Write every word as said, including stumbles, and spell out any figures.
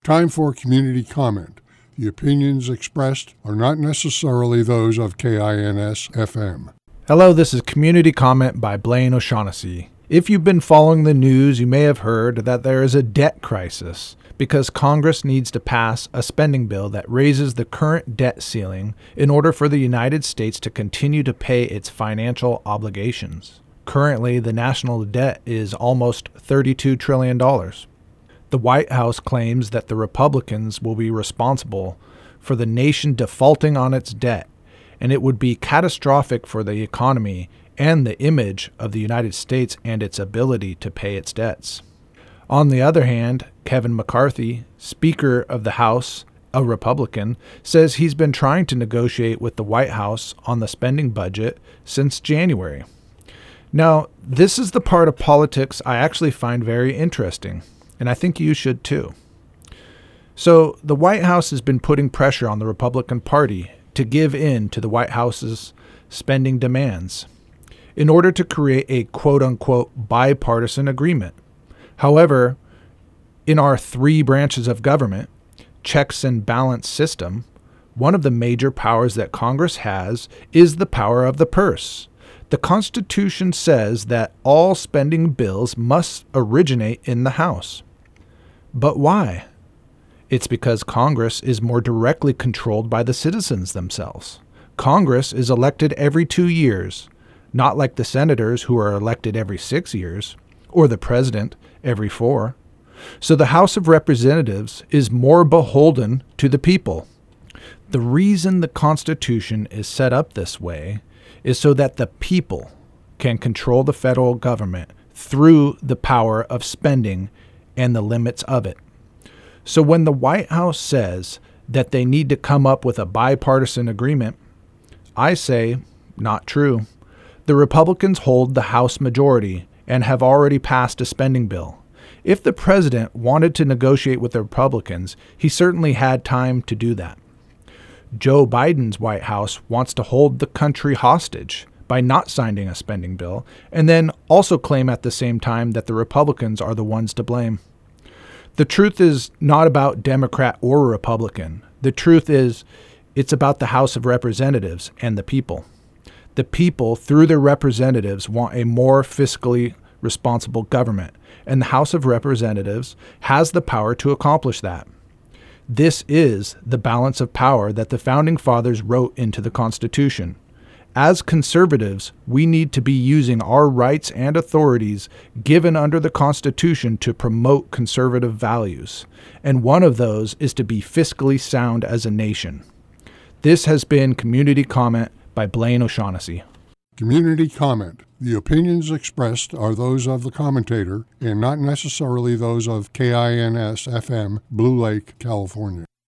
Time for community comment. The opinions expressed are not necessarily those of K I N S F M. Hello, this is Community Comment by Blaine O'Shaughnessy. If you've been following the news, you may have heard that there is a debt crisis because Congress needs to pass a spending bill that raises the current debt ceiling in order for the United States to continue to pay its financial obligations. Currently, the national debt is almost thirty-two trillion dollars. The White House claims that the Republicans will be responsible for the nation defaulting on its debt, and it would be catastrophic for the economy and the image of the United States and its ability to pay its debts. On the other hand, Kevin McCarthy, Speaker of the House, a Republican, says he's been trying to negotiate with the White House on the spending budget since January. Now, this is the part of politics I actually find very interesting, and I think you should too. So, the White House has been putting pressure on the Republican Party to give in to the White House's spending demands in order to create a quote-unquote bipartisan agreement. However, in our three branches of government, checks and balance system, one of the major powers that Congress has is the power of the purse. The Constitution says that all spending bills must originate in the House. But why? It's because Congress is more directly controlled by the citizens themselves. Congress is elected every two years, not like the senators who are elected every six years, or the president every four. So the House of Representatives is more beholden to the people. The reason the Constitution is set up this way is so that the people can control the federal government through the power of spending and the limits of it. So when the White House says that they need to come up with a bipartisan agreement, I say, not true. The Republicans hold the House majority and have already passed a spending bill. If the president wanted to negotiate with the Republicans, he certainly had time to do that. Joe Biden's White House wants to hold the country hostage by not signing a spending bill, and then also claim at the same time that the Republicans are the ones to blame. The truth is not about Democrat or Republican. The truth is it's about the House of Representatives and the people. The people, through their representatives, want a more fiscally responsible government, and the House of Representatives has the power to accomplish that. This is the balance of power that the Founding Fathers wrote into the Constitution. As conservatives, we need to be using our rights and authorities given under the Constitution to promote conservative values, and one of those is to be fiscally sound as a nation. This has been Community Comment by Blaine O'Shaughnessy. Community comment. The opinions expressed are those of the commentator and not necessarily those of K I N S F M, Blue Lake, California.